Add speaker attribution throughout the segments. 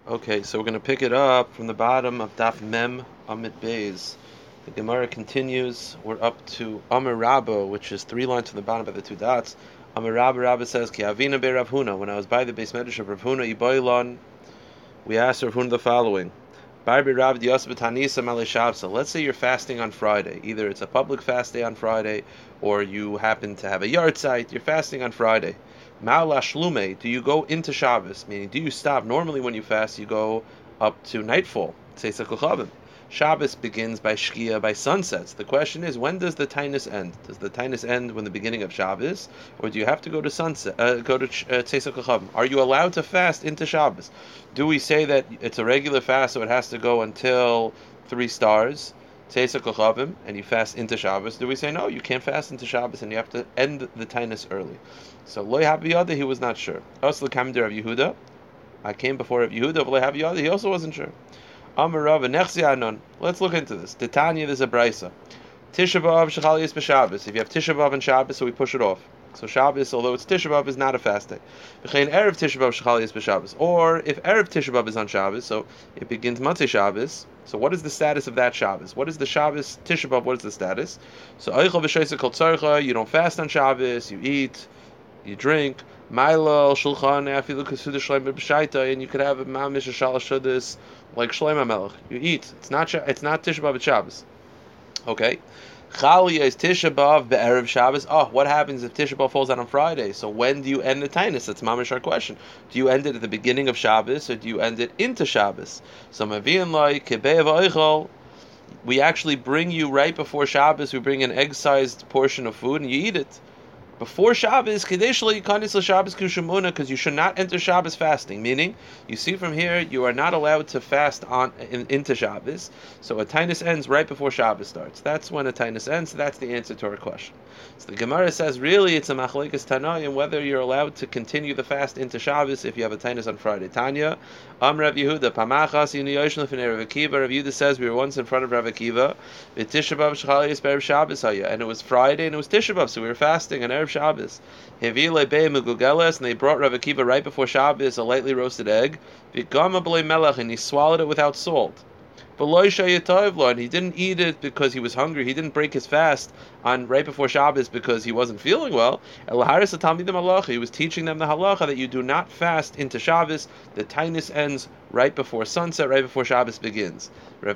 Speaker 1: Okay, so we're going to pick it up from the bottom of Daf Mem Amid Beis. The Gemara continues. We're up to Amar Rabba, which is 3 lines from the bottom by the 2 dots. Amar Rabba, Rabba says, Ki Avina be Rav Huna. When I was by the base medrash of Rav Huna Iboilon, we asked Rav Huna the following. Barbi Rav Diyos B'Tanisa Malei Shavsa. Let's say you're fasting on Friday. Either it's a public fast day on Friday, or you happen to have a yard site. You're fasting on Friday. Ma'ala Shlume, do you go into Shabbos? Meaning, do you stop? Normally when you fast, you go up to nightfall. Tzeisa Kochavim. Shabbos begins by Shkia, by sunsets. The question is, when does the Tainus end? Does the Tainus end when the beginning of Shabbos? Or do you have to go to sunset, go to Tzeisa Kochavim? Are you allowed to fast into Shabbos? Do we say that it's a regular fast, so it has to go until 3 stars? Tzeisa Kochavim, and you fast into Shabbos. Do we say no? You can't fast into Shabbos, and you have to end the Tainus early. So Loi Habiyada, he was not sure. Also the Kamder of Yehuda. I came before of Yehuda, but Loi Habiyada, he also wasn't sure. Amar Rav Nechzi Anon. Let's look into this. Titania, there's a brisa. Tisha B'av Shechaliyas B'Shabbos. If you have Tisha B'av and Shabbos, so we push it off. So Shabbos, although it's Tisha B'av, is not a fast day. V'chein Erev Tisha B'av Shechaliyas B'Shabbos. Or if Erev Tisha B'av is on Shabbos, so it begins Motzei Shabbos. So what is the status of that Shabbos? What is the Shabbos Tisha B'av? What is the status? So Eichel V'Shoysa Kol Tzarcha. You don't fast on Shabbos. You eat. You drink. Maila Shulchan Afilu Kesudah Shleim B'Shaita, and you could have a Mamish Shalosh Shudas like Shlomo Melech. You eat. It's not Tisha B'av, it's Shabbos. Okay. Chalia is Tisha B'av be'erev Shabbos. Oh, what happens if Tisha B'av falls out on Friday? So when do you end the Tainus? That's mamish our question. Do you end it at the beginning of Shabbos, or do you end it into Shabbos? So Mavian like Kebei V'Oichol, we actually bring you right before Shabbos. We bring an egg-sized portion of food, and you eat it. Before Shabbos, because you should not enter Shabbos fasting. Meaning, you see from here, you are not allowed to fast into Shabbos. So a tainus ends right before Shabbos starts. That's when a tainus ends. So that's the answer to our question. So the Gemara says, really, it's a machlekes Tanoim whether you're allowed to continue the fast into Shabbos if you have a tainus on Friday. Tanya, Rav Yehuda, Pamachas Yuniyoshin Lefnei Rav Akiva. Rav Yehuda says we were once in front of Rav Akiva, Tisha B'av Shechaliyas B'erev Shabbos Haya, and it was Friday and it was Tisha B'av, so we were fasting on Erev Shabbos. Hevile Bei Megugeles, and they brought Rav Akiva right before Shabbos a lightly roasted egg. V'gama B'lei Melech, and he swallowed it without salt. And he didn't eat it because he was hungry. He didn't break his fast on right before Shabbos because he wasn't feeling well. He was teaching them the halacha that you do not fast into Shabbos. The tainus ends right before sunset, right before Shabbos begins. Rav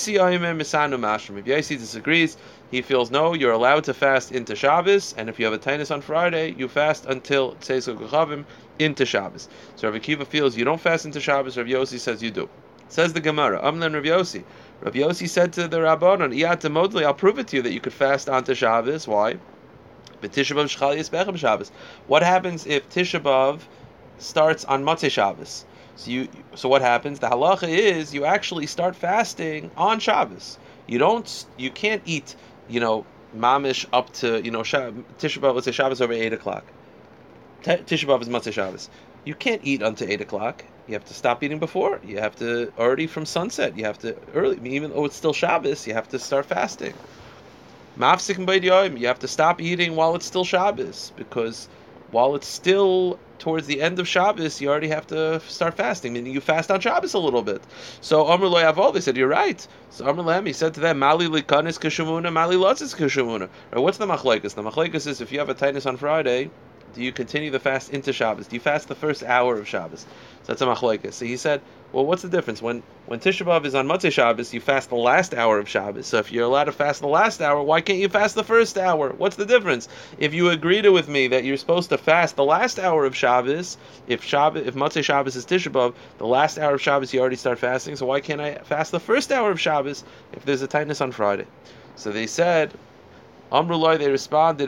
Speaker 1: Yosi disagrees. He feels no, you're allowed to fast into Shabbos, and if you have a tainus on Friday, you fast until Tzeis Kochavim into Shabbos. So Rav Akiva feels you don't fast into Shabbos. Rav Yosi says you do. Says the Gemara, Amlan Rav Yosi. Rav Yosi said to the Rabbanon, I'll prove it to you that you could fast onto Shabbos. Why? But Tisha B'av Shechaliyas B'erev Shabbos. What happens if Tisha B'av starts on Motzei Shabbos? So what happens? The halacha is you actually start fasting on Shabbos. You can't eat, mamish up to, Tisha B'av, let's say Shabbos over 8 o'clock. Tisha B'av is Motzei Shabbos. You can't eat until 8 o'clock. You have to stop eating before. You have to already from sunset. You have to early, even though it's still Shabbos, you have to start fasting. Mafsikim b'yid yoyim, you have to stop eating while it's still Shabbos, because while it's still towards the end of Shabbos, you already have to start fasting, meaning you fast on Shabbos a little bit. So Amr lo yavol, they said, you're right. So Amr lehem, he said to them, Mali likanis k'shemuna, Mali lotzis k'shemuna. Or what's the machlekes? The machlekes is if you have a tainus on Friday, do you continue the fast into Shabbos? Do you fast the first hour of Shabbos? So that's a machlekes. So he said, well, what's the difference? When Tisha B'av is on Motzei Shabbos, you fast the last hour of Shabbos. So if you're allowed to fast the last hour, why can't you fast the first hour? What's the difference? If you agree with me that you're supposed to fast the last hour of Shabbos, if Motzei Shabbos is Tisha B'av, the last hour of Shabbos you already start fasting, so why can't I fast the first hour of Shabbos if there's a tightness on Friday? So they said, Amrullah, they responded,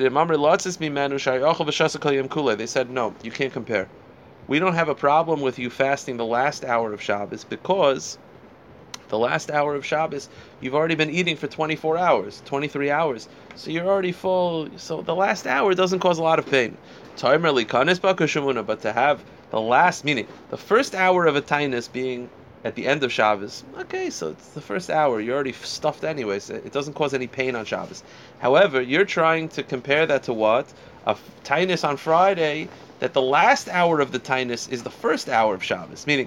Speaker 1: they said, no, you can't compare. We don't have a problem with you fasting the last hour of Shabbos because the last hour of Shabbos, you've already been eating for 24 hours, 23 hours. So you're already full. So the last hour doesn't cause a lot of pain. But to have the last, meaning the first hour of a tainus being at the end of Shabbos, okay, so it's the first hour, you're already stuffed anyways, it doesn't cause any pain on Shabbos. However, you're trying to compare that to what? A tainus on Friday, that the last hour of the tainus is the first hour of Shabbos, meaning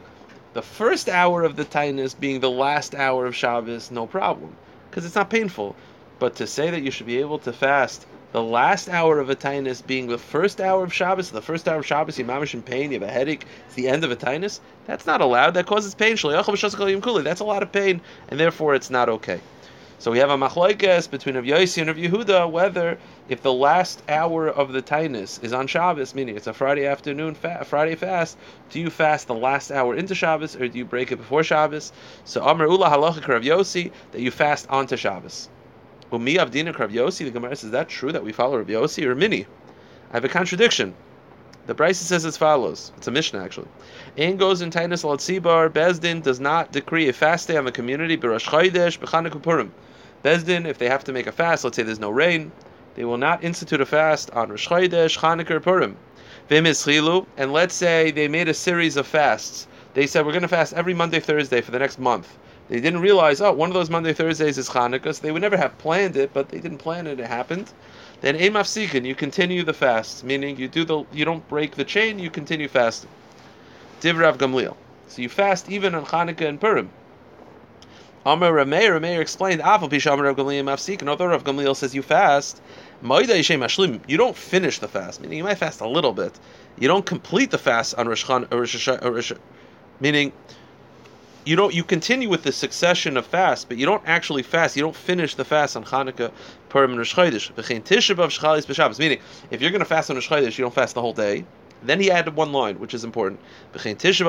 Speaker 1: The first hour of the tainus being the last hour of Shabbos, no problem, because it's not painful. But to say that you should be able to fast the last hour of a tainus being the first hour of Shabbos, the first hour of Shabbos, you're mamish in pain, you have a headache, it's the end of a tainus, that's not allowed. That causes pain. That's a lot of pain, and therefore it's not okay. So we have a machlokes between Rav Yossi and Rav Yehuda whether if the last hour of the tainus is on Shabbos, meaning it's a Friday afternoon, Friday fast, do you fast the last hour into Shabbos or do you break it before Shabbos? So Amar Ula halacha Rav Yossi that you fast onto Shabbos. Umi Avdina Rav Yossi, the Gemara says, is that true that we follow Rav Yossi or Mini? I have a contradiction. The Brisa says as follows. It's a Mishnah actually. Ein goes in tainus al tzibar. Bezdin does not decree a fast day on the community. B'Rosh Chodesh b'Chanukah Purim. Bezdin, if they have to make a fast, let's say there's no rain, they will not institute a fast on Rosh Chodesh, Chanukah, or Purim. V'im ischilu, and let's say they made a series of fasts. They said we're going to fast every Monday, Thursday for the next month. They didn't realize, one of those Monday, Thursdays is Chanukah, so they would never have planned it, but they didn't plan it, it happened. Then ein mafsikin, you continue the fast, meaning you don't break the chain, you continue fasting. Divrei Rav Gamliel. So you fast even on Chanukah and Purim. Amar Rameir explained, Afal Pisha Amar Rav Gamliel mafsikin, although Rav Gamliel says you fast, you don't finish the fast, meaning you might fast a little bit. You don't complete the fast on Rosh Hashanah, meaning you continue with the succession of fasts, but you don't actually fast. You don't finish the fast on Chanukah, Purim, and Rosh Chodesh. Meaning, if you're going to fast on Rosh Chodesh, you don't fast the whole day. Then he added one line, which is important. And if Tisha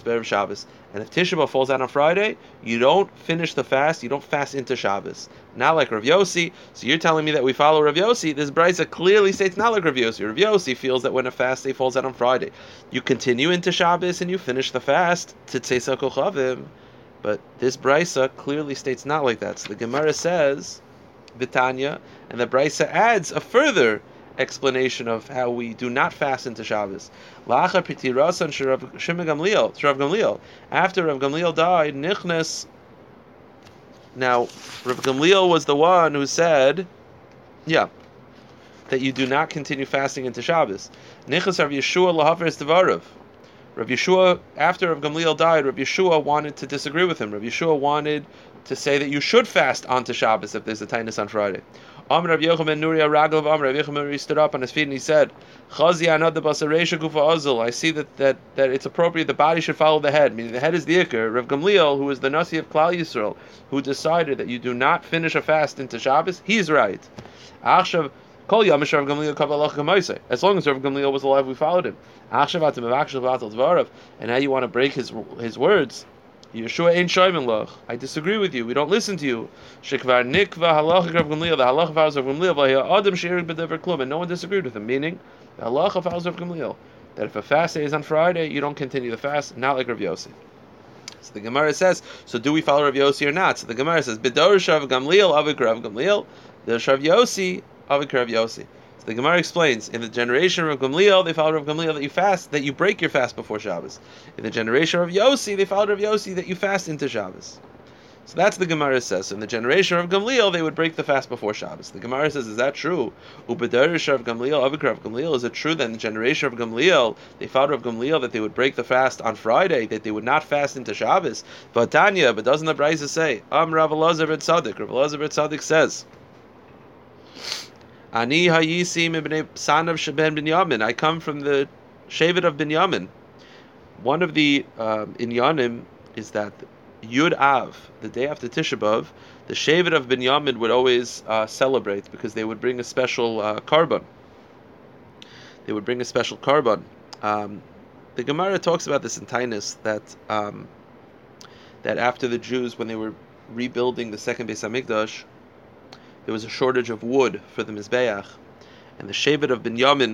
Speaker 1: B'av falls out on Friday, you don't finish the fast. You don't fast into Shabbos. Not like Rav Yossi. So you're telling me that we follow Rav Yossi. This Brisa clearly states not like Rav Yossi. Rav Yossi feels that when a fast day falls out on Friday, you continue into Shabbos and you finish the fast to Tzesa Kochavim. But this Brisa clearly states not like that. So the Gemara says, Vitanya, and the Brisa adds a further explanation of how we do not fast into Shabbos. After Rav Gamliel died, Nichnas. Now, Rav Gamliel was the one who said, that you do not continue fasting into Shabbos. Nichnas Rav Yeshua lahaveres devarav. Rav Yeshua, after Rav Gamliel died, Rav Yeshua wanted to disagree with him. Rav Yeshua wanted to say that you should fast onto Shabbos if there's a tainus on Friday. Rav Yochanan stood up on his feet and he said, I see that it's appropriate the body should follow the head, meaning the head is the ikar. Rav Gamliel, who is the Nasi of Klal Yisrael, who decided that you do not finish a fast into Shabbos, he's right. As long as Rav Gamliel was alive, we followed him. And now you want to break his words. Yeshua ain't shoymim loch. I disagree with you. We don't listen to you. Shekvar nikva halacha Rav Gamliel. The halacha of Rav Gamliel. Adam she'erik b'dever klum. And no one disagreed with him. Meaning, the halacha of Rav Gamliel, that if a fast day is on Friday, you don't continue the fast. Not like Rav Yossi. So the Gemara says, so do we follow Rav Yossi or not? So the Gemara says, B'dor Rav Gamliel avik Rav Gamliel. The Rav Yossi avik Rav Yossi. So the Gemara explains, in the generation of Gamliel, they followed Rav Gamliel that you fast, that you break your fast before Shabbos. In the generation of Yossi, they followed Rav Yossi that you fast into Shabbos. So that's the Gemara says. So in the generation of Gamliel, they would break the fast before Shabbos. The Gemara says, is that true? Ubedarish Rav Gamliel, Avik Rav Gamliel, is it true that in the generation of Gamliel, they followed Rav Gamliel that they would break the fast on Friday, that they would not fast into Shabbos? But Tanya, but doesn't the Brisa say, Rav Elazar ben Tzaddik? Rav Elazar ben Tzaddik says, Ani hayisi mibnei sanav sheben Binyamin. I come from the Shevet of Binyamin. One of the inyanim is that Yud Av, the day after Tisha B'av, the Shevet of Binyamin would always celebrate because they would bring a special korban. They would bring a special korban. The Gemara talks about this in Tainus that after the Jews, when they were rebuilding the second Beis Hamikdash, there was a shortage of wood for the Mizbeach, and the Shevet of Binyamin.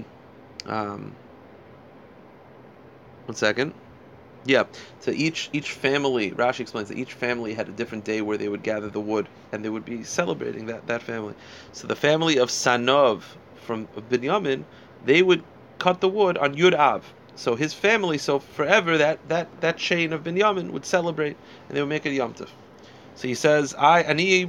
Speaker 1: So each family, Rashi explains that each family had a different day where they would gather the wood, and they would be celebrating that family. So the family of Sanov from Binyamin, they would cut the wood on Yud Av. So his family, so forever that chain of Binyamin would celebrate, and they would make it Yom Tov. So he says, I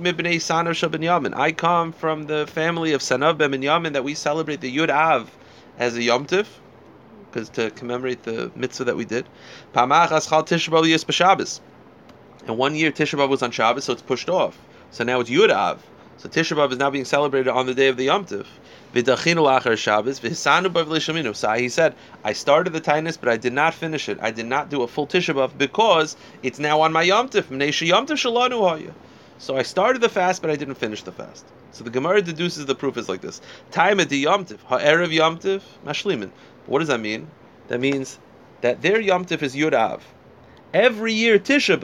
Speaker 1: come from the family of Sanav ben Binyamin that we celebrate the Yud Av as a Yom Tov, because to commemorate the mitzvah that we did. Pamachas chal Tisha B'av yis b'Shabbos. And 1 year Tisha B'av was on Shabbos, so it's pushed off. So now it's Yud Av. So Tisha B'av is now being celebrated on the day of the Yom Tov. V'dachinu lachar Shabbos v'hisanu b'av l'shaminu. So he said, I started the tainus, but I did not finish it. I did not do a full Tisha B'av because it's now on my Yom Tov. Mnei sheYom Tov shalanu haya. So I started the fast, but I didn't finish the fast. So the Gemara deduces the proof is like this: Time at the Yom Tov, ha'erev Yom Tov, mashlimin. What does that mean? That means that their Yom Tov is Yud Av. Every year Tisha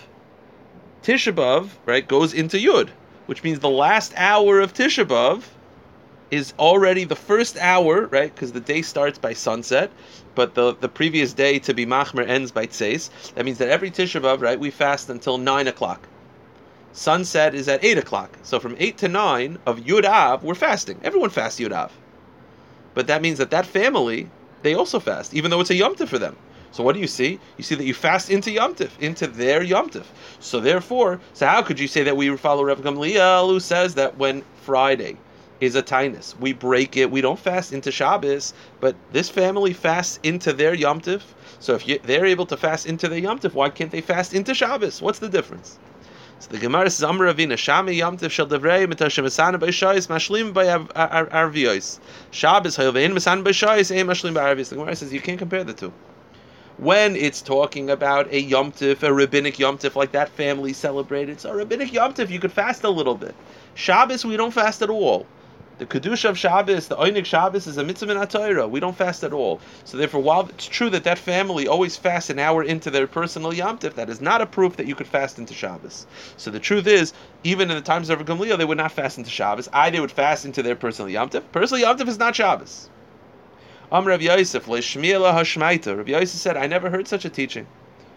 Speaker 1: B'av, right, goes into Yud, which means the last hour of Tisha B'av is already the first hour, right, because the day starts by sunset, but the previous day to be Machmer ends by Tzeis. That means that every Tisha B'av, right, we fast until 9 o'clock. Sunset is at 8 o'clock. So from 8 to 9 of Yud Av, we're fasting. Everyone fasts Yud Av. But that means that family, they also fast, even though it's a Yom Tov for them. So what do you see? You see that you fast into Yom Tov, into their Yom Tov. So therefore, how could you say that we follow Rav Gamliel, who says that when Friday is a tainus, we break it, we don't fast into Shabbos, but this family fasts into their Yom Tov. So if they're able to fast into their Yom Tov, why can't they fast into Shabbos? What's the difference? So the Gemara says, Amar Ravina, Shami Yom Tov shel Devrei mitashem mesana b'shayis mashlim b'arviyos. Shabbos hayovin mesana b'shayis ein mashlim b'arviyos. The Gemara says you can't compare the two. When it's talking about a Yom Tov, a rabbinic Yom Tov like that family celebrated, so a rabbinic Yom Tov you could fast a little bit. Shabbos we don't fast at all. The Kedusha of Shabbos, the Oinig Shabbos, is a mitzvah in HaTorah. We don't fast at all. So therefore, while it's true that family always fasts an hour into their personal Yom Tov, that is not a proof that you could fast into Shabbos. So the truth is, even in the times of Gamliel, they would not fast into Shabbos. They would fast into their personal Yom Tov. Personal Yom Tov is not Shabbos. Rav Yosef, Leishmiela Hashmaita. Rav Yosef said, I never heard such a teaching.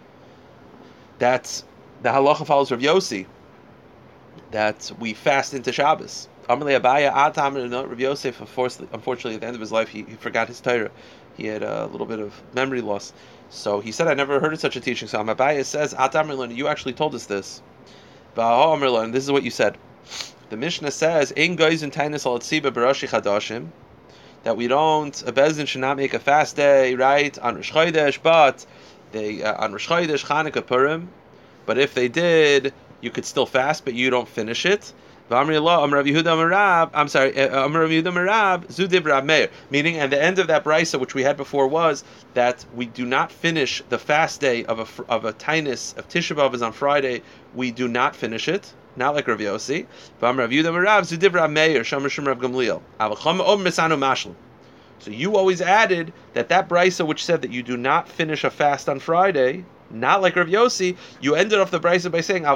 Speaker 1: That the halacha follows Rav Yossi, that we fast into Shabbos. Rav Yosef, unfortunately, at the end of his life, he forgot his Torah. He had a little bit of memory loss. So he said, I never heard of such a teaching. So Abayah says, you actually told us this. And this is what you said. The Mishnah says, that we don't, a Bezdin should not make a fast day, right, on Rosh Chodesh, but on Rosh Chodesh, Chanukah, Purim. But if they did, you could still fast, but you don't finish it. Meaning, and the end of that brisa, which we had before, was that we do not finish the fast day of a tainus of Tisha B'av is on Friday. We do not finish it, not like Rav Yossi. So you always added that brisa which said that you do not finish a fast on Friday. Not like Rav Yossi, you ended off the brisa by saying,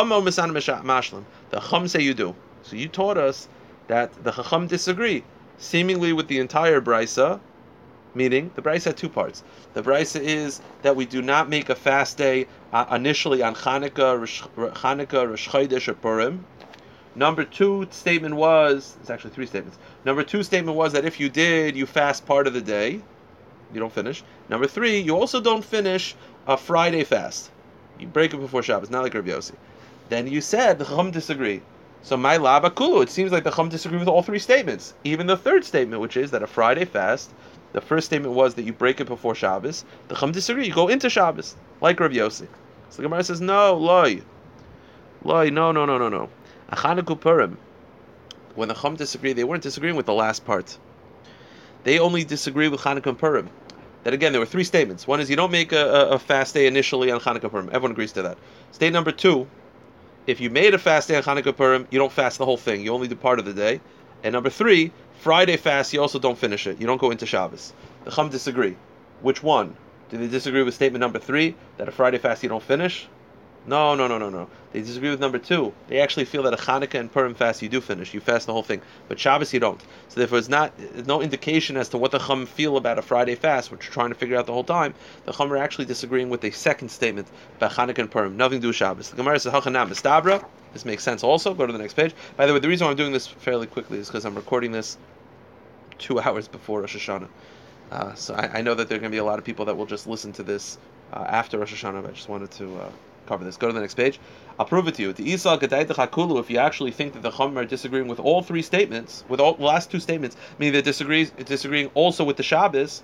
Speaker 1: the Chacham say you do. So you taught us that the Chacham disagree, seemingly with the entire brisa, meaning the brisa had two parts. The brisa is that we do not make a fast day initially on Chanukah, Rosh Chodesh, or Purim. Number two statement was, it's actually three statements. Number two statement was that if you did, you fast part of the day. You don't finish. Number three, you also don't finish a Friday fast. You break it before Shabbos, not like Rav Yossi. Then you said the Chacham disagree. So my lava kulu, it seems like the Chacham disagree with all three statements. Even the third statement, which is that a Friday fast, the first statement was that you break it before Shabbos. The Chacham disagree. You go into Shabbos, like Rav Yossi. So the Gemara says, no, loy, no. Chanukah Purim. When the Chacham disagree, they weren't disagreeing with the last part. They only disagree with Chanukah Purim. That again, there were three statements. One is you don't make a fast day initially on Chanukah Purim. Everyone agrees to that. Statement number two, if you made a fast day on Chanukah Purim, you don't fast the whole thing. You only do part of the day. And number three, Friday fast, you also don't finish it. You don't go into Shabbos. The Chacham disagree. Which one? Do they disagree with statement number three, that a Friday fast you don't finish? No. They disagree with number two. They actually feel that a Chanukah and Purim fast you do finish. You fast the whole thing. But Shabbos you don't. So therefore there's no indication as to what the Chacham feel about a Friday fast, which we're trying to figure out the whole time. The Chacham are actually disagreeing with the second statement about Chanukah and Purim. Nothing to do with Shabbos. The Gemara says, Hachanam Mistabra. This makes sense also. Go to the next page. By the way, the reason why I'm doing this fairly quickly is because I'm recording this 2 hours before Rosh Hashanah. So I know that there are going to be a lot of people that will just listen to this after Rosh Hashanah, but I just wanted to cover this. Go to the next page. I'll prove it to you. The Isal Gedayt Hakulu, if you actually think that the Chacham are disagreeing with all three statements, with all the last two statements, meaning they're disagreeing also with the Shabbos,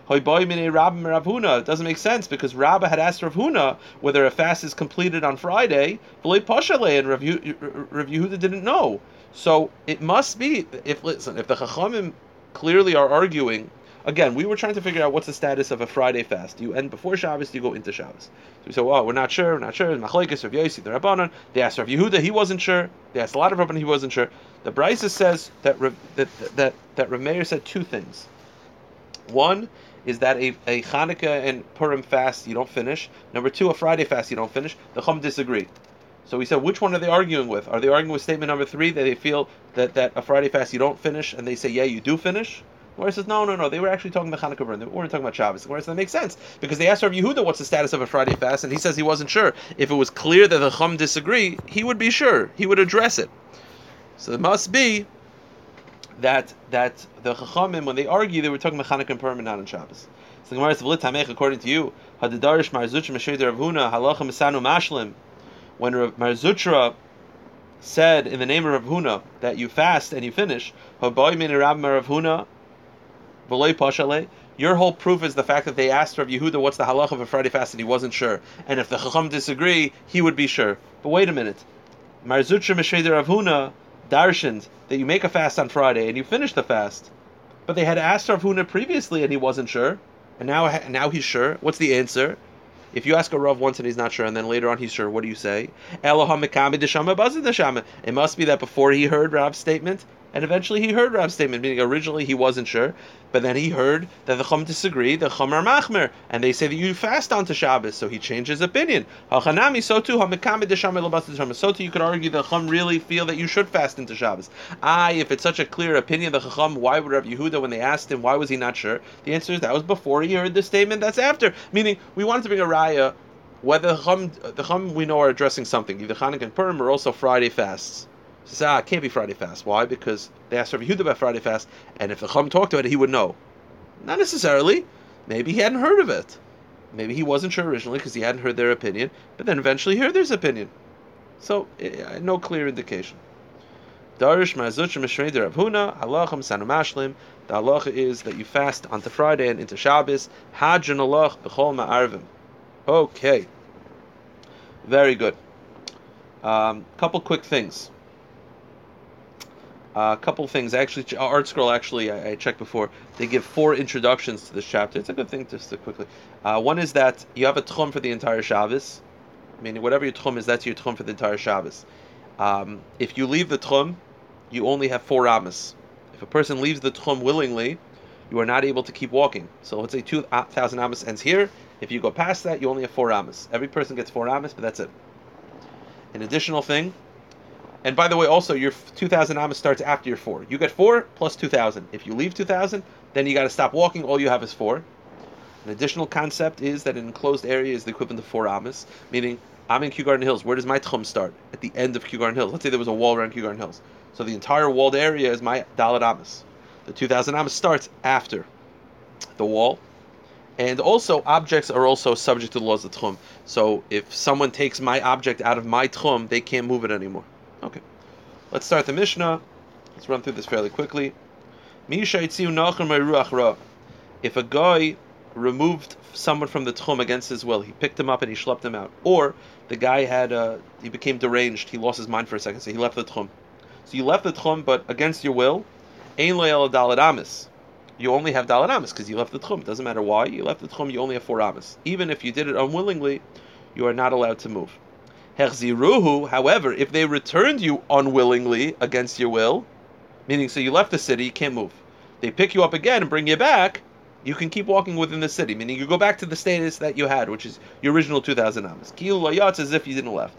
Speaker 1: Hoy boy mine Rabba Rav Huna. It doesn't make sense because Rabba had asked Rav Huna whether a fast is completed on Friday. V'lei pashale, and Rav Yehuda didn't know. So it must be if the Chachamim clearly are arguing. Again, we were trying to figure out what's the status of a Friday fast. Do you end before Shabbos? Do you go into Shabbos? So we said, well, we're not sure. Machlekes Rav Yosi, the Rabbanan. They asked Rav Yehuda, he wasn't sure. They asked a lot of Rabbanan, he wasn't sure. The Brisa says that Rav Meir said two things. One is that a Chanukah and Purim fast you don't finish. Number two, a Friday fast you don't finish. The Chum disagree. So we said, which one are they arguing with? Are they arguing with statement number 3 that they feel that a Friday fast you don't finish, and they say, yeah, you do finish? Gemara says, no. They were actually talking about Chanukah Purim. They weren't talking about Shabbos. Gemara says, that makes sense because they asked Rav Yehuda what's the status of a Friday fast, and he says he wasn't sure. If it was clear that the Chum disagree, he would be sure. He would address it. So it must be that the Chachamim, when they argue, they were talking about Chanukah and Purim and not on Shabbos. So the Gemara says, according to you, Hadidarish Mar Zutra Mesheder Rav Huna Halacha Misanu Mashlim. When Mar Zutra said in the name of Rav Huna that you fast and you finish, Haboy Min Rav Rav Huna V'loi Pashale. Your whole proof is the fact that they asked Rav Yehuda what's the halacha of a Friday fast and he wasn't sure. And if the Chacham disagree, he would be sure. But wait a minute. Mar Zutra Mesheder Rav Huna darshaned that you make a fast on Friday and you finish the fast. But they had asked Rav Huna previously and he wasn't sure. And now he's sure. What's the answer? If you ask a Rav once and he's not sure, and then later on he's sure, what do you say? It must be that before he heard Rav's statement, and eventually he heard Rav's statement, meaning originally he wasn't sure, but then he heard that the Chum disagree, the Chum are machmer, and they say that you fast onto Shabbos, so he changed his opinion. So too, you could argue the Chum really feel that you should fast into Shabbos. If it's such a clear opinion, the Chacham, why would Rav Yehuda, when they asked him, why was he not sure? The answer is that was before he heard the statement, that's after. Meaning, we wanted to bring a raya, whether the Chum we know are addressing something, either Chanukah and Purim or also Friday fasts. He says, it can't be Friday fast. Why? Because they asked Rav Yehuda about Friday fast, and if the Chum talked about it, he would know. Not necessarily. Maybe he hadn't heard of it. Maybe he wasn't sure originally because he hadn't heard their opinion, but then eventually he heard their opinion. So, no clear indication. Darish ma'azuch m'shrei de Rav Huna, halacham sanu mashlim. The halacha is that you fast onto Friday and into Shabbos. Hadran alach b'chol ma'arvim. Okay. Very good. Couple quick things. Actually, Art Scroll, I checked before, they give 4 introductions to this chapter. It's a good thing just to quickly. One is that you have a tchum for the entire Shabbos, meaning whatever your tchum is, that's your tchum for the entire Shabbos. If you leave the tchum, you only have 4 amas. If a person leaves the tchum willingly, you are not able to keep walking. So let's say 2,000 amas ends here. If you go past that, you only have 4 amas. Every person gets 4 amas, but that's it. An additional thing. And by the way, also, your 2,000 amas starts after your 4. You get 4 plus 2,000. If you leave 2,000, then you got to stop walking. All you have is 4. An additional concept is that an enclosed area is the equivalent of 4 amas, meaning I'm in Kew Garden Hills. Where does my tchum start? At the end of Kew Garden Hills. Let's say there was a wall around Kew Garden Hills. So the entire walled area is my Dalet amas. The 2,000 amas starts after the wall. And also, objects are also subject to the laws of tchum. So if someone takes my object out of my tchum, they can't move it anymore. Okay, let's start the Mishnah. Let's run through this fairly quickly. If a guy removed someone from the tchum against his will, he picked him up and he schlepped him out, or the guy he became deranged, he lost his mind for a second, so he left the tchum. So you left the tchum, but against your will, ein lo yel daled amis. You only have daled amis because you left the tchum. It doesn't matter why you left the tchum. You only have 4 amis. Even if you did it unwillingly, you are not allowed to move. Hechziruhu, however, if they returned you unwillingly against your will, meaning so you left the city, you can't move. They pick you up again and bring you back, you can keep walking within the city, meaning you go back to the status that you had, which is your original 2,000 amas. Kilu layatz, as if you didn't left.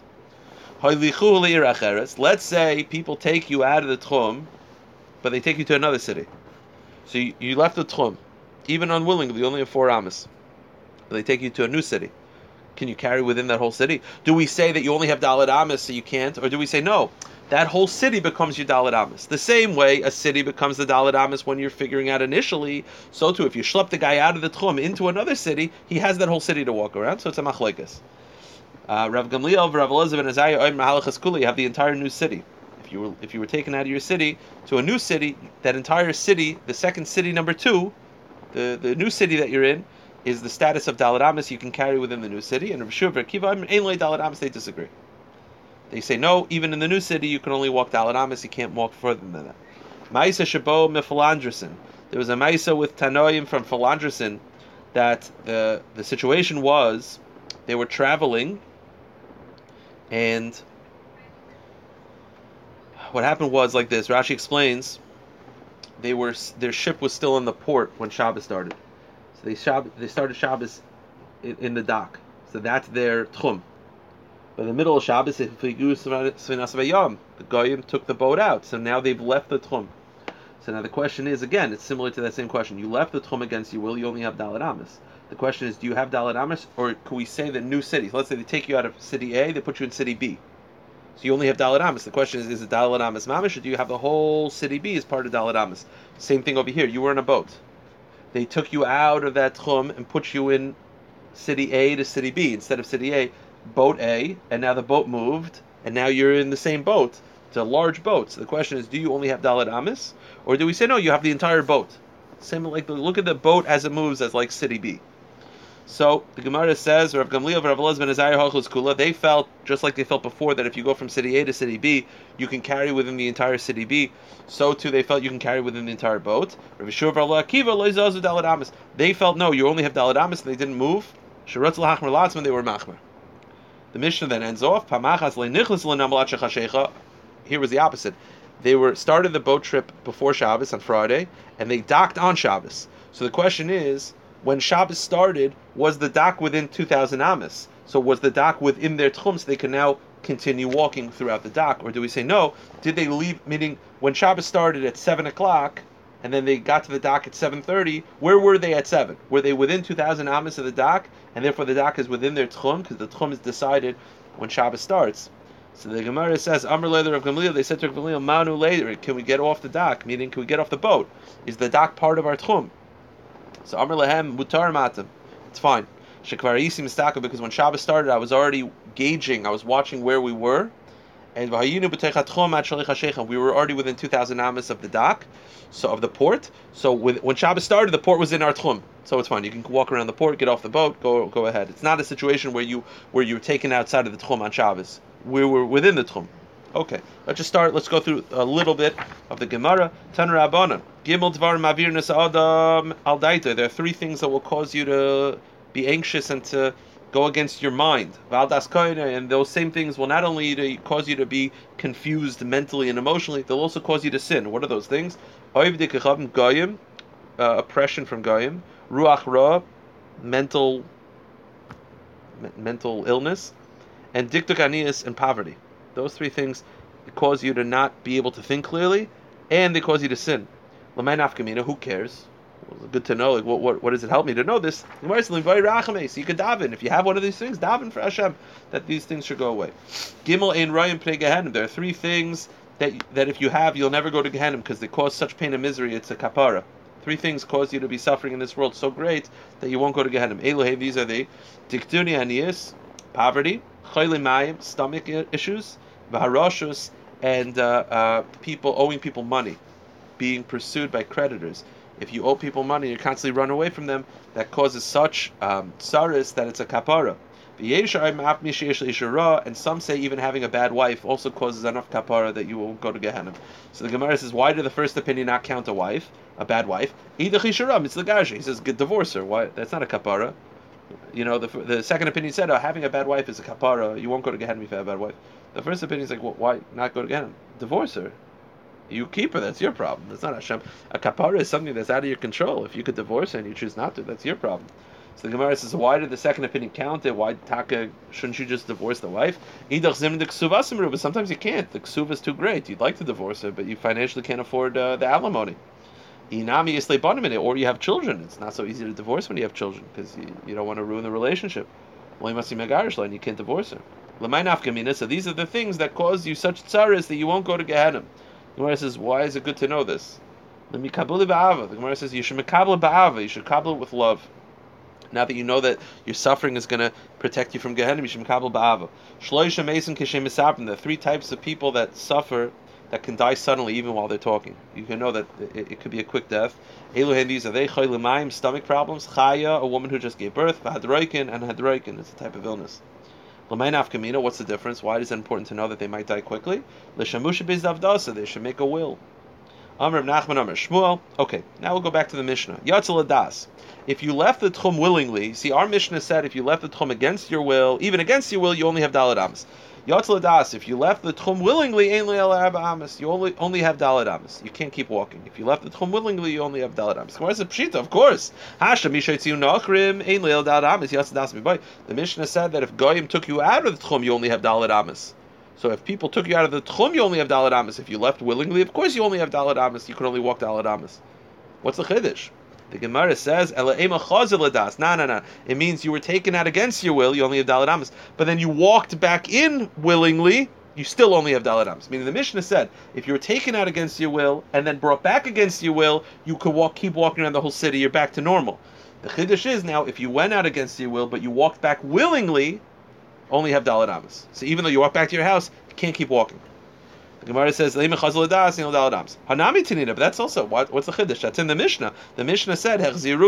Speaker 1: Let's say people take you out of the tchum, but they take you to another city. So you left the tchum, even unwillingly, you only have 4 amas, but they take you to a new city. Can you carry within that whole city? Do we say that you only have Dalet Amas, so you can't? Or do we say, no, that whole city becomes your Dalet Amas? The same way a city becomes the Dalet Amas when you're figuring out initially, so too, if you schlep the guy out of the Tchum into another city, he has that whole city to walk around, so it's a machlekes. Rav Gamliel, Rav Elazar, and Azariah, Oim, Mahalachas Kuli, you have the entire new city. If you were taken out of your city to a new city, that entire city, the second city, number 2, The new city that you're in is the status of Daled Amis you can carry within the new city, and Rav Shua Kiva Ainlay Daled Amis, they disagree. They say no, even in the new city you can only walk Daled Amis, you can't walk further than that. Maisa Shabo Mephalandrasin. There was a Maisa with Tanoim from Philandrasin that the situation was they were traveling, and what happened was like this. Rashi explains their ship was still in the port when Shabbos started. So they started Shabbos in the dock. So that's their tchum. But in the middle of Shabbos, the Goyim took the boat out. So now they've left the tchum. So now the question is, again, it's similar to that same question. You left the tchum against you will, you only have Daled Amis. The question is, do you have Daled Amis, or can we say that new cities? Let's say they take you out of city A, they put you in city B. So you only have Daled Amis. The question is it Daled Amis Mamish, or do you have the whole city B as part of Daled Amis? Same thing over here. You were in a boat. They took you out of that tchum and put you in city A to city B. Instead of city A, boat A, and now the boat moved, and now you're in the same boat. It's a large boat. So the question is, do you only have Daled Amis, or do we say no? You have the entire boat. Same like look at the boat as it moves as like city B. So the Gemara says, Rav Gamliel, Rav Elazar ben Azariah, Hochlus Kula, they felt just like they felt before that if you go from city A to city B, you can carry within the entire city B. So too they felt you can carry within the entire boat. Rav Yeshua bar Akiva lo yizazu Daled Amis. They felt no, you only have Daled Amis, and they didn't move. Sherutz lahachmer latzman, they were machmer. The Mishnah then ends off. Pamachas le'nichlas le'namalat shechashecha. Here was the opposite. They started the boat trip before Shabbos on Friday, and they docked on Shabbos. So the question is, when Shabbos started, was the dock within 2,000 amas? So was the dock within their tchum, so they can now continue walking throughout the dock? Or do we say no? Did they leave, meaning when Shabbos started at 7 o'clock, and then they got to the dock at 7:30, where were they at 7? Were they within 2,000 amas of the dock, and therefore the dock is within their tchum, because the tchum is decided when Shabbos starts? So the Gemara says, Amr Leiler of Gamliel, they said to Gamliel, Manu later, can we get off the dock? Meaning, can we get off the boat? Is the dock part of our tchum? So Amr Lehem Mutar Matam. It's fine. Shekvar Isi Mistaka, because when Shabbos started, I was already gauging, I was watching where we were. And we were already within 2,000 amas of the dock, so of the port. So when Shabbos started, the port was in our tchum. So it's fine. You can walk around the port, get off the boat, go ahead. It's not a situation where you're taken outside of the tchum on Shabbos. We were within the tchum. Okay, let's just start. Let's go through a little bit of the Gemara. Tan Rabbanan. Gimel Dvar Mavir Nes Adam Al Daita. There are 3 things that will cause you to be anxious and to go against your mind. Valdas Koine, and those same things will not only cause you to be confused mentally and emotionally, they'll also cause you to sin. What are those things? Goyim, oppression from Goyim. Ruach Ra, mental illness. And Diktuk Anias, and poverty. Those 3 things cause you to not be able to think clearly, and they cause you to sin. Lamay Nafkamina, who cares? Well, it's good to know. Like, what does it help me to know this? So you could daven. If you have one of these things, daven for Hashem that these things should go away. Gimel ein rayim pnei Gehenim. There are 3 things that if you have, you'll never go to Gehenim because they cause such pain and misery. It's a kapara. 3 things cause you to be suffering in this world so great that you won't go to Gehenim. Elohei, these are the diktuni anias, poverty, chayli mayim, stomach issues, v'harashus, and people owing people money, being pursued by creditors. If you owe people money, you constantly run away from them. That causes such tsaris that it's a kapara. And some say even having a bad wife also causes enough kapara that you won't go to Gehenna. So the Gemara says, why did the first opinion not count a bad wife? It's the gaji. He says, divorce her. Why? That's not a kapara. You know, the second opinion said, having a bad wife is a kapara. You won't go to Gehenna if you have a bad wife. The first opinion is like, well, why not go to Gehenna? Divorce her. You keep her, that's your problem. That's not Hashem. A kapara is something that's out of your control. If you could divorce her and you choose not to, that's your problem. So the Gemara says, why did the second opinion count it? Why taka shouldn't you just divorce the wife? But sometimes you can't. The ksuva is too great. You'd like to divorce her, but you financially can't afford the alimony. Or you have children. It's not so easy to divorce when you have children because you don't want to ruin the relationship. And you can't divorce her. So these are the things that cause you such tsaris that you won't go to Gehenna. The Gemara says, why is it good to know this? The Gemara says, you should mekabel ba'ava, you should kabel it with love. Now that you know that your suffering is going to protect you from Gehenna, you should mekabel ba'ava. Shloisha mesim kishem misapim, the 3 types of people that suffer that can die suddenly even while they're talking. You can know that it could be a quick death. Elu these are they chaylemayim, stomach problems. Chaya, a woman who just gave birth. Hadroikin and hadroikin. It's a type of illness. L'mayin afkamina. What's the difference? Why is it important to know that they might die quickly? L'shamusha bizdavdasa. They should make a will. Amr Nachman Amr Shmuel. Okay, now we'll go back to the Mishnah. Yatzal Adas. If you left the tchum willingly, see, our Mishnah said if you left the tchum against your will, even against your will, you only have daled amos. Yatzal Adas. If you left the tchum willingly, you only have daled amos. You can't keep walking. If you left the tchum willingly, you only have daled amos. Where's the pshita? Of course. Hashem Mishaytziu Nachrim Ein Leil Daled Amos. Yatzal Adas Mibai. The Mishnah said that if goyim took you out of the tchum, you only have daled amos. So if people took you out of the tchum, you only have daled amos. If you left willingly, of course you only have daled amos. You can only walk daled amos. What's the chiddush? The Gemara says, No. It means you were taken out against your will, you only have daled amos. But then you walked back in willingly, you still only have daled amos. Meaning the Mishnah said, if you were taken out against your will and then brought back against your will, you could keep walking around the whole city, you're back to normal. The chiddush is now, if you went out against your will, but you walked back willingly, only have daled amos. So even though you walk back to your house, you can't keep walking. The Gemara says, Hanami tinina, but that's also, what's the chiddush? That's in the Mishnah. The Mishnah said,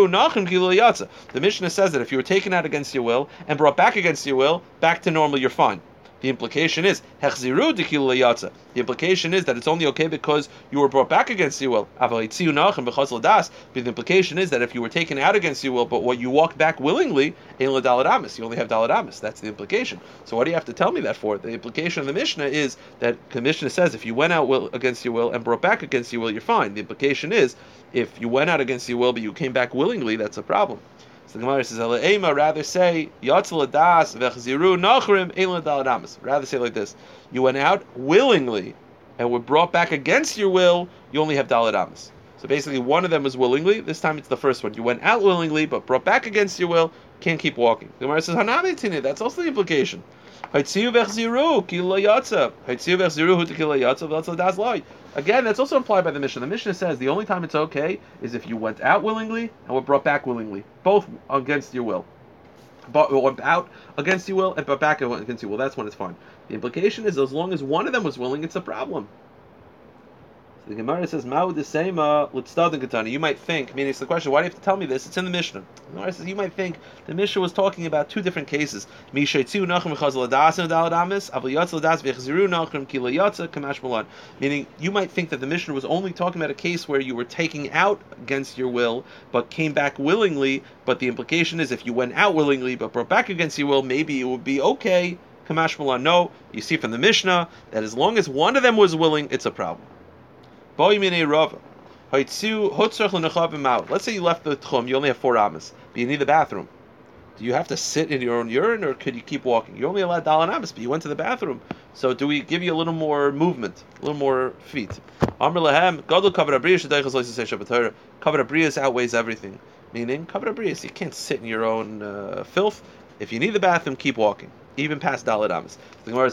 Speaker 1: The Mishnah says that if you were taken out against your will and brought back against your will, back to normal, you're fine. The implication is The implication is that it's only okay because you were brought back against your will. But the implication is that if you were taken out against your will, but what you walked back willingly, you only have daled amos. That's the implication. So what do you have to tell me that for? The implication of the Mishnah is that the Mishnah says if you went out against your will and brought back against your will, you're fine. The implication is if you went out against your will but you came back willingly, that's a problem. So the Gemara says, rather say, Yatzal Adas v'chziru nachrim ein daled amos. Rather say like this: you went out willingly and were brought back against your will, you only have daled amos. So basically, one of them was willingly. This time it's the first one. You went out willingly, but brought back against your will, can't keep walking. The Gemara says, Hanami tini. That's also the implication. Again, that's also implied by the Mishnah. The Mishnah says the only time it's okay is if you went out willingly and were brought back willingly, both against your will. But went out against your will and brought back against your will. That's when it's fine. The implication is as long as one of them was willing, it's a problem. The Gemara says, "Ma'u desema l'tzadin katana." You might think, meaning it's the question, why do you have to tell me this? It's in the Mishnah. The Gemara says, you might think the Mishnah was talking about two different cases. Meaning, you might think that the Mishnah was only talking about a case where you were taking out against your will, but came back willingly. But the implication is, if you went out willingly, but brought back against your will, maybe it would be okay. Kamash Malan. No, you see from the Mishnah that as long as one of them was willing, it's a problem. Let's say you left the tchum, you only have 4 amas, but you need the bathroom. Do you have to sit in your own urine, or could you keep walking? You're only allowed daled amos, but you went to the bathroom. So do we give you a little more movement, a little more feet? Kavod abriyas outweighs everything. Meaning, kavod abriyas, you can't sit in your own filth. If you need the bathroom, keep walking, even past daled amos. The Gemara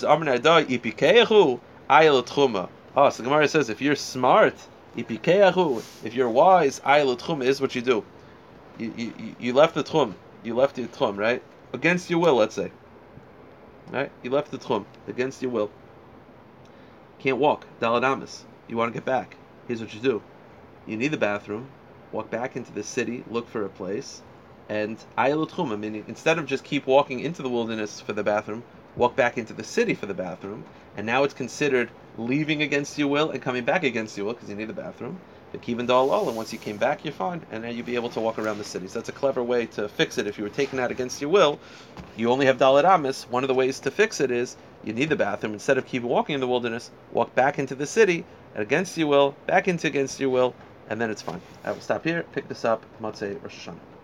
Speaker 1: says, Oh, so the Gemara says, if you're smart, if you're wise, is what you do. You left the tchum. You left your tchum, right? Against your will, let's say. Right? You left the tchum. Against your will. Can't walk. Daled amos. You want to get back. Here's what you do. You need the bathroom. Walk back into the city. Look for a place. And meaning instead of just keep walking into the wilderness for the bathroom, walk back into the city for the bathroom, and now it's considered leaving against your will and coming back against your will because you need the bathroom. And once you came back, you're fine, and then you'll be able to walk around the city. So that's a clever way to fix it. If you were taken out against your will, you only have daled amos. One of the ways to fix it is you need the bathroom. Instead of keep walking in the wilderness, walk back into the city and against your will, back into against your will, and then it's fine. I will stop here, pick this up, Motzei Rosh Hashanah.